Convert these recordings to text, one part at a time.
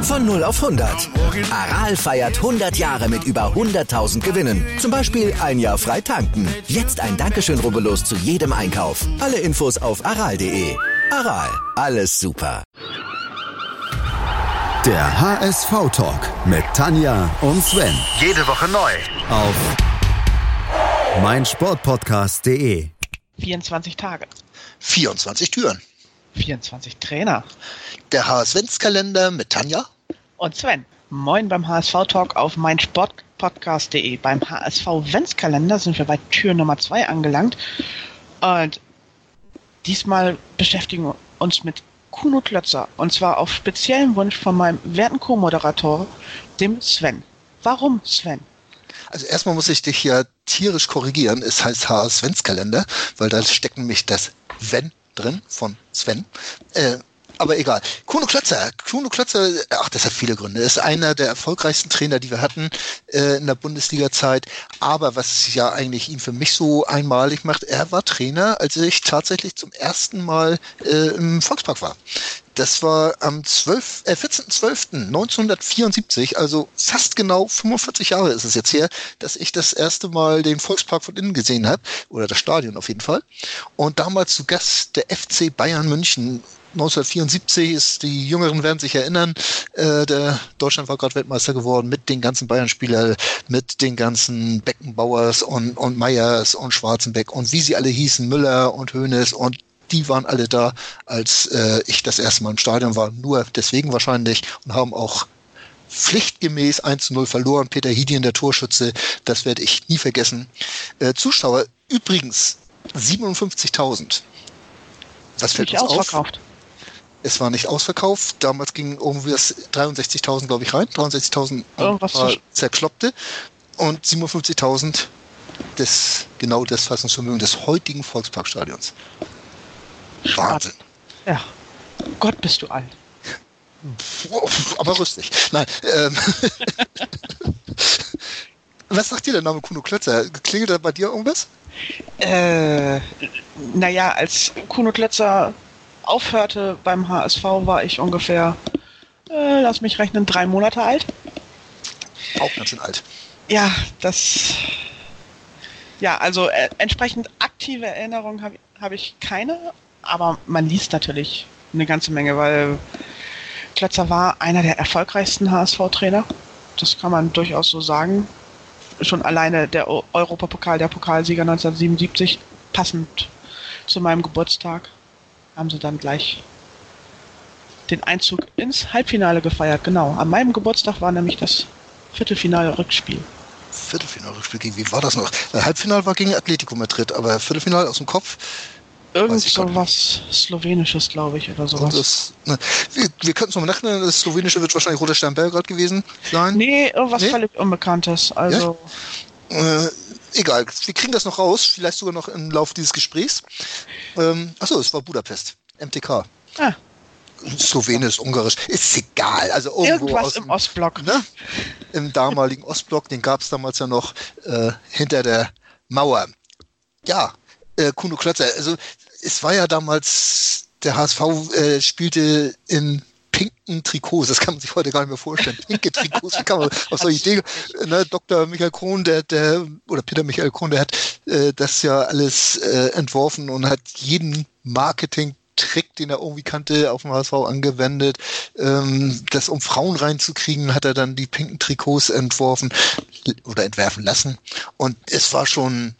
Von 0 auf 100. Aral feiert 100 Jahre mit über 100.000 Gewinnen. Zum Beispiel ein Jahr frei tanken. Jetzt ein Dankeschön, rubbellos zu jedem Einkauf. Alle Infos auf aral.de. Aral, alles super. Der HSV-Talk mit Tanja und Sven. Jede Woche neu. Auf meinsportpodcast.de. 24 Tage. 24 Türen. 24 Trainer. Der HSV-Kalender mit Tanja und Sven. Moin beim HSV-Talk auf meinsportpodcast.de. Beim HSV-Kalender sind wir bei Tür Nummer 2 angelangt. Und diesmal beschäftigen wir uns mit Kuno Klötzer. Und zwar auf speziellen Wunsch von meinem werten Co-Moderator, dem Sven. Warum, Sven? Also erstmal muss ich dich ja tierisch korrigieren. Es heißt HSV-Kalender, weil da steckt nämlich das Wenn drin von Sven. Aber egal. Kuno Klötzer, das hat viele Gründe. Ist einer der erfolgreichsten Trainer, die wir hatten in der Bundesliga-Zeit. Aber was ja eigentlich ihn für mich so einmalig macht, er war Trainer, als ich tatsächlich zum ersten Mal im Volkspark war. Das war am 14.12.1974, also fast genau 45 Jahre ist es jetzt her, dass ich das erste Mal den Volkspark von innen gesehen habe, oder das Stadion auf jeden Fall. Und damals zu Gast der FC Bayern München. 1974 ist, die Jüngeren werden sich erinnern, der Deutschland war gerade Weltmeister geworden mit den ganzen Bayern-Spielern, mit den ganzen Beckenbauers und Meyers und Schwarzenbeck und wie sie alle hießen, Müller und Hoeneß, und die waren alle da, als ich das erste Mal im Stadion war, nur deswegen wahrscheinlich, und haben auch pflichtgemäß 1:0 verloren. Peter Hidien, der Torschütze, das werde ich nie vergessen. Zuschauer übrigens 57.000. Was fällt uns auf? Es war nicht ausverkauft. Damals gingen irgendwie 63.000, glaube ich, rein. 63.000 zerkloppte. Und 57.000 genau das Fassungsvermögen des heutigen Volksparkstadions. Wahnsinn. Ja. Gott, bist du alt. Aber rüstig. Nein. Was sagt dir der Name Kuno Klötzer? Klingelt da bei dir irgendwas? Naja, als Kuno Klötzer aufhörte beim HSV, war ich ungefähr, lass mich rechnen, 3 Monate alt. Auch ganz schön alt. Ja, also entsprechend aktive Erinnerungen habe ich keine, aber man liest natürlich eine ganze Menge, weil Klötzer war einer der erfolgreichsten HSV-Trainer. Das kann man durchaus so sagen. Schon alleine der Europapokal, der Pokalsieger 1977, passend zu meinem Geburtstag, haben sie dann gleich den Einzug ins Halbfinale gefeiert. Genau, an meinem Geburtstag war nämlich das Viertelfinale-Rückspiel. Viertelfinale-Rückspiel gegen, wie war das noch? Halbfinale war gegen Atletico Madrid, aber Viertelfinale aus dem Kopf? Irgend so was Slowenisches, glaube ich, oder sowas. Wir könnten es nochmal nachdenken, das Slowenische wird wahrscheinlich Roter Stern Belgrad gewesen sein. Nee, irgendwas völlig Unbekanntes. Also. Ja? Egal, wir kriegen das noch raus, vielleicht sogar noch im Laufe dieses Gesprächs. Es war Budapest, MTK. Ah. Slowenisch, Ungarisch, ist egal. Also irgendwas im Ostblock. Ne? Im damaligen Ostblock, den gab es damals ja noch hinter der Mauer. Ja, Kuno Klötzer, also es war ja damals, der HSV spielte in pinken Trikots, das kann man sich heute gar nicht mehr vorstellen. Pinke Trikots, wie kann man auf solche Idee, ne, Dr. Michael Krohn, oder Peter Michael Krohn, der hat das ja alles entworfen und hat jeden Marketing-Trick, den er irgendwie kannte, auf dem HSV angewendet. Das, um Frauen reinzukriegen, hat er dann die pinken Trikots entworfen oder entwerfen lassen. Und es war schon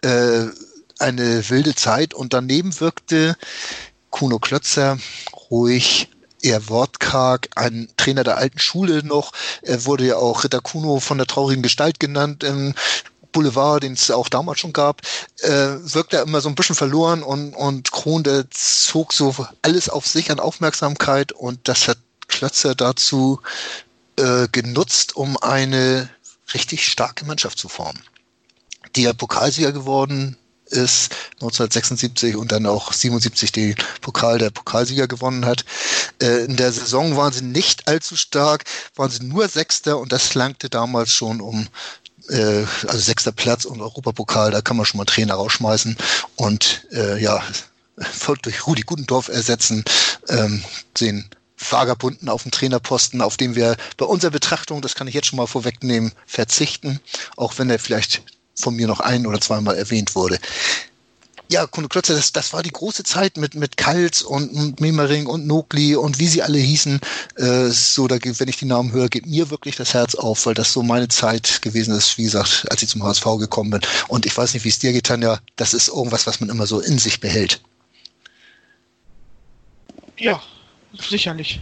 eine wilde Zeit, und daneben wirkte Kuno Klötzer ruhig, eher wortkarg, ein Trainer der alten Schule noch. Er wurde ja auch Ritter Kuno von der traurigen Gestalt genannt im Boulevard, den es auch damals schon gab. Wirkte er immer so ein bisschen verloren, und Krohn, der zog so alles auf sich an Aufmerksamkeit, und das hat Klötzer dazu genutzt, um eine richtig starke Mannschaft zu formen. Die ja Pokalsieger geworden ist 1976 und dann auch 77 den Pokal der Pokalsieger gewonnen hat. In der Saison waren sie nicht allzu stark, waren sie nur Sechster, und das langte damals schon um also 6. Platz und Europapokal, da kann man schon mal Trainer rausschmeißen und folgt durch Rudi Gutendorf ersetzen, den Vagabunden auf dem Trainerposten, auf dem wir bei unserer Betrachtung, das kann ich jetzt schon mal vorwegnehmen, verzichten, auch wenn er vielleicht von mir noch ein- oder zweimal erwähnt wurde. Ja, Kuno Klötzer, das war die große Zeit mit Kals und Memering und Nogli und wie sie alle hießen. Wenn ich die Namen höre, geht mir wirklich das Herz auf, weil das so meine Zeit gewesen ist, wie gesagt, als ich zum HSV gekommen bin. Und ich weiß nicht, wie es dir geht, Tanja, das ist irgendwas, was man immer so in sich behält. Ja, sicherlich.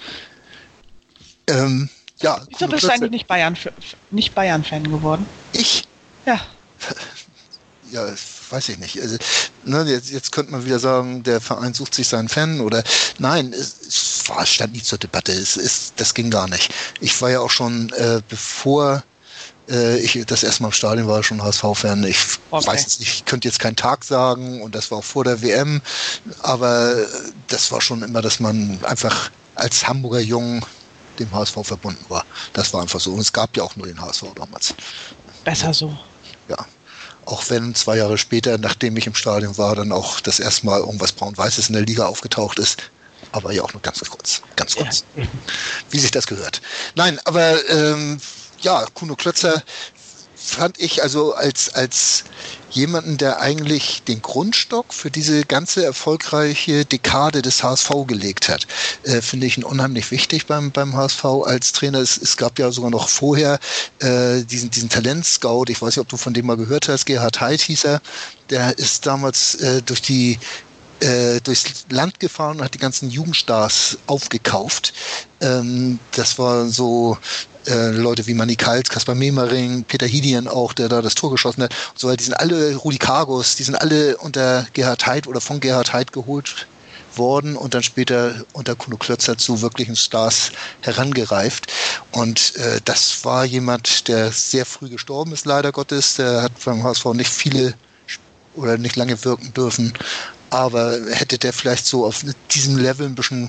Ja, Wieso bist du eigentlich nicht Bayern-Fan geworden? Ich? Ja. Ja, weiß ich nicht. Also, jetzt könnte man wieder sagen, der Verein sucht sich seinen Fan oder nein, es stand nie zur Debatte. Das ging gar nicht. Ich war ja auch schon, bevor ich das erste Mal im Stadion war, schon HSV-Fan. Ich weiß es nicht, ich könnte jetzt keinen Tag sagen und das war auch vor der WM, aber das war schon immer, dass man einfach als Hamburger Jung dem HSV verbunden war. Das war einfach so. Und es gab ja auch nur den HSV damals. Besser so. Ja. Auch wenn 2 Jahre später, nachdem ich im Stadion war, dann auch das erste Mal irgendwas Braun-Weißes in der Liga aufgetaucht ist. Aber ja auch nur ganz kurz. Ganz kurz. Ja. Wie sich das gehört. Nein, aber Kuno Klötzer fand ich also als jemanden, der eigentlich den Grundstock für diese ganze erfolgreiche Dekade des HSV gelegt hat, finde ich ihn unheimlich wichtig beim HSV als Trainer. Es gab ja sogar noch vorher diesen Talentscout, ich weiß nicht, ob du von dem mal gehört hast, Gerhard Heid hieß er, der ist damals durchs Land gefahren und hat die ganzen Jugendstars aufgekauft. Das war so Leute wie Manny Kals, Kaspar Memering, Peter Hidien auch, der da das Tor geschossen hat und so weiter. Die sind alle, Rudi Kargus, die sind alle unter Gerhard Heid oder von Gerhard Heid geholt worden und dann später unter Kuno Klötzer zu wirklichen Stars herangereift. Und das war jemand, der sehr früh gestorben ist, leider Gottes. Der hat beim HSV nicht viele oder nicht lange wirken dürfen. Aber hätte der vielleicht so auf diesem Level ein bisschen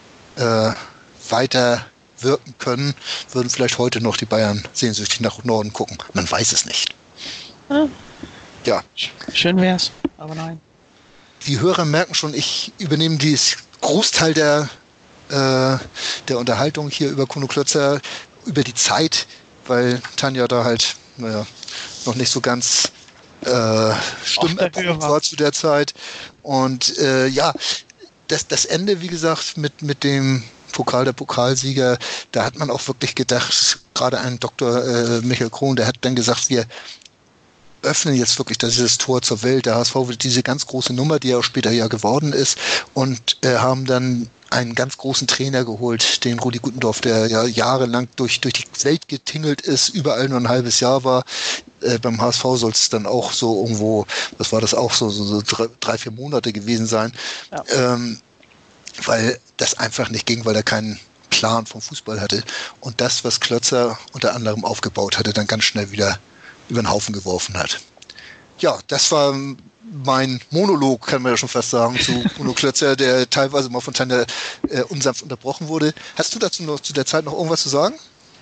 weiter wirken können, würden vielleicht heute noch die Bayern sehnsüchtig nach Norden gucken. Man weiß es nicht. Ja. Schön wär's, aber nein. Die Hörer merken schon, ich übernehme den Großteil der Unterhaltung hier über Kuno Klötzer, über die Zeit, weil Tanja da halt, noch nicht so ganz Stimmen war zu der Zeit. Und das Ende, wie gesagt, mit dem Pokal der Pokalsieger, da hat man auch wirklich gedacht, gerade ein Dr. Michael Krohn, der hat dann gesagt, wir öffnen jetzt wirklich dieses Tor zur Welt. Der HSV wird diese ganz große Nummer, die er auch später ja geworden ist, und haben dann einen ganz großen Trainer geholt, den Rudi Guttendorf, der ja jahrelang durch die Welt getingelt ist, überall nur ein halbes Jahr war. Beim HSV soll es dann auch so irgendwo, was war das auch, so 3-4 Monate gewesen sein. Ja. Weil das einfach nicht ging, weil er keinen Plan vom Fußball hatte. Und das, was Klötzer unter anderem aufgebaut hatte, dann ganz schnell wieder über den Haufen geworfen hat. Ja, das war mein Monolog, kann man ja schon fast sagen, zu Kuno Klötzer, der teilweise mal von Tanja unsanft unterbrochen wurde. Hast du dazu noch zu der Zeit noch irgendwas zu sagen?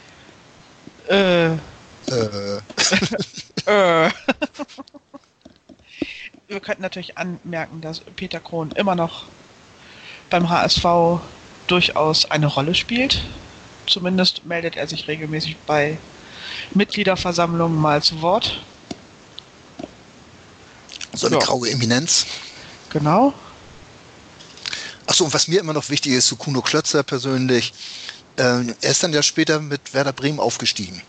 Wir könnten natürlich anmerken, dass Peter Krohn immer noch beim HSV durchaus eine Rolle spielt. Zumindest meldet er sich regelmäßig bei Mitgliederversammlungen mal zu Wort. So eine graue Eminenz. Genau. Achso, und was mir immer noch wichtig ist, zu Kuno Klötzer persönlich, er ist dann ja später mit Werder Bremen aufgestiegen.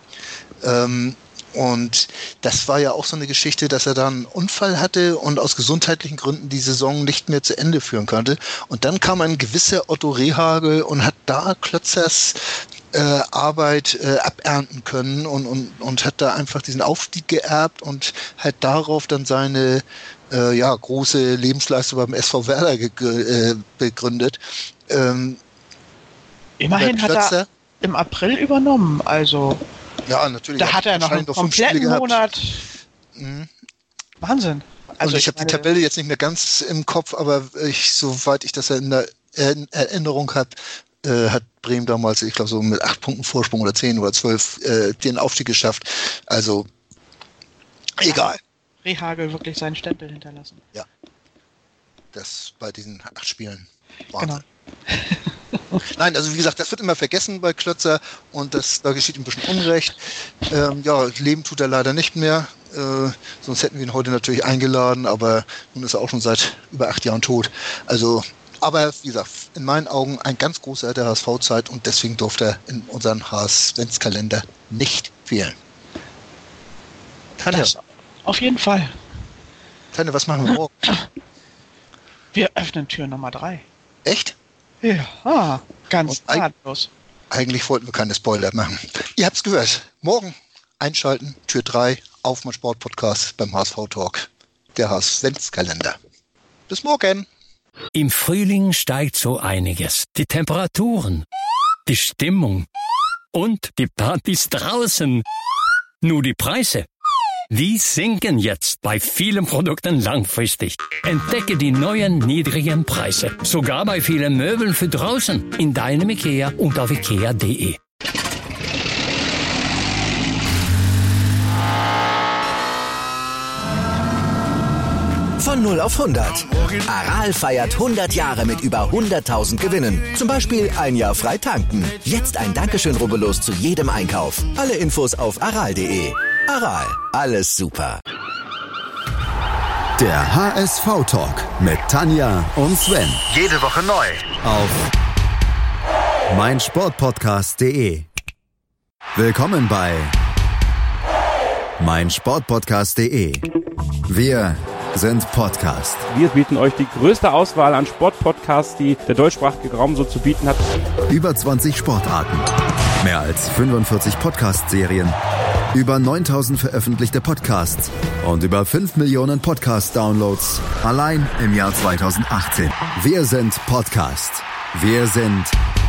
Und das war ja auch so eine Geschichte, dass er da einen Unfall hatte und aus gesundheitlichen Gründen die Saison nicht mehr zu Ende führen konnte. Und dann kam ein gewisser Otto Rehhagel und hat da Klötzers Arbeit abernten können und hat da einfach diesen Aufstieg geerbt und hat darauf dann seine große Lebensleistung beim SV Werder begründet. Immerhin hat er im April übernommen, also ja, natürlich. Da hat er noch einen kompletten Monat. Mhm. Wahnsinn. Also ich habe die Tabelle jetzt nicht mehr ganz im Kopf, aber soweit ich das in der Erinnerung habe, hat Bremen damals, ich glaube, so mit 8 Punkten Vorsprung oder 10 oder 12 den Aufstieg geschafft. Also egal. Rehhagel wirklich seinen Stempel hinterlassen. Ja. das bei diesen 8 Spielen. Wahnsinn. Genau. Nein, also wie gesagt, das wird immer vergessen bei Klötzer und da geschieht ihm ein bisschen Unrecht. Leben tut er leider nicht mehr. Sonst hätten wir ihn heute natürlich eingeladen, aber nun ist er auch schon seit über 8 Jahren tot. Also, aber wie gesagt, in meinen Augen ein ganz großer der HSV-Zeit und deswegen durfte er in unseren HSV-Kalender nicht fehlen. Tanja, Das auf jeden Fall. Tanja, was machen wir morgen? Wir öffnen Tür Nummer 3. Echt? Ja, ganz Und nahtlos. Eigentlich wollten wir keine Spoiler machen. Ihr habt's gehört. Morgen einschalten, Tür 3 auf mein Sportpodcast beim HSV Talk. Der HSV-Kalender. Bis morgen. Im Frühling steigt so einiges. Die Temperaturen, die Stimmung und die Partys draußen. Nur die Preise, die sinken jetzt bei vielen Produkten langfristig. Entdecke die neuen niedrigen Preise. Sogar bei vielen Möbeln für draußen. In deinem IKEA und auf IKEA.de. Von 0 auf 100. Aral feiert 100 Jahre mit über 100.000 Gewinnen. Zum Beispiel ein Jahr frei tanken. Jetzt ein Dankeschön, rubbellos zu jedem Einkauf. Alle Infos auf aral.de. Aral, alles super. Der HSV-Talk mit Tanja und Sven. Jede Woche neu. Auf meinsportpodcast.de. Willkommen bei meinsportpodcast.de. Wir sind Podcast. Wir bieten euch die größte Auswahl an Sportpodcasts, die der deutschsprachige Raum so zu bieten hat. Über 20 Sportarten. Mehr als 45 Podcast-Serien. Über 9.000 veröffentlichte Podcasts. Und über 5 Millionen Podcast-Downloads. Allein im Jahr 2018. Wir sind Podcast. Wir sind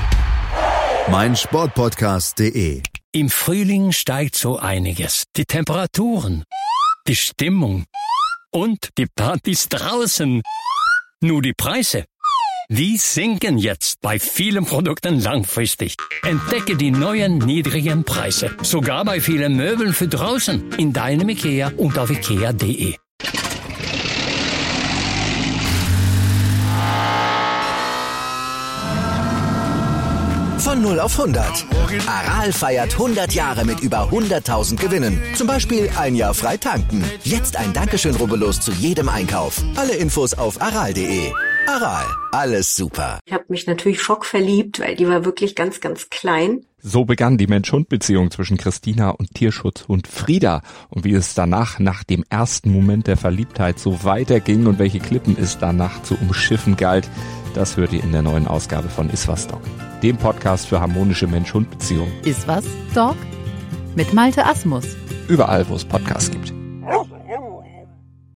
meinsportpodcast.de. Im Frühling steigt so einiges. Die Temperaturen, die Stimmung und die Partys draußen. Nur die Preise, die sinken jetzt bei vielen Produkten langfristig. Entdecke die neuen niedrigen Preise. Sogar bei vielen Möbeln für draußen. In deinem IKEA und auf IKEA.de. Von 0 auf 100. Aral feiert 100 Jahre mit über 100.000 Gewinnen. Zum Beispiel ein Jahr frei tanken. Jetzt ein Dankeschön, rubbellos zu jedem Einkauf. Alle Infos auf aral.de. Aral, alles super. Ich habe mich natürlich schockverliebt, weil die war wirklich ganz, ganz klein. So begann die Mensch-Hund-Beziehung zwischen Christina und Tierschutzhund Frieda. Und wie es danach, nach dem ersten Moment der Verliebtheit, so weiterging und welche Klippen es danach zu umschiffen galt, das hört ihr in der neuen Ausgabe von Iswas Dog, dem Podcast für harmonische Mensch-Hund-Beziehungen. Iswas Dog mit Malte Asmus. Überall, wo es Podcasts gibt.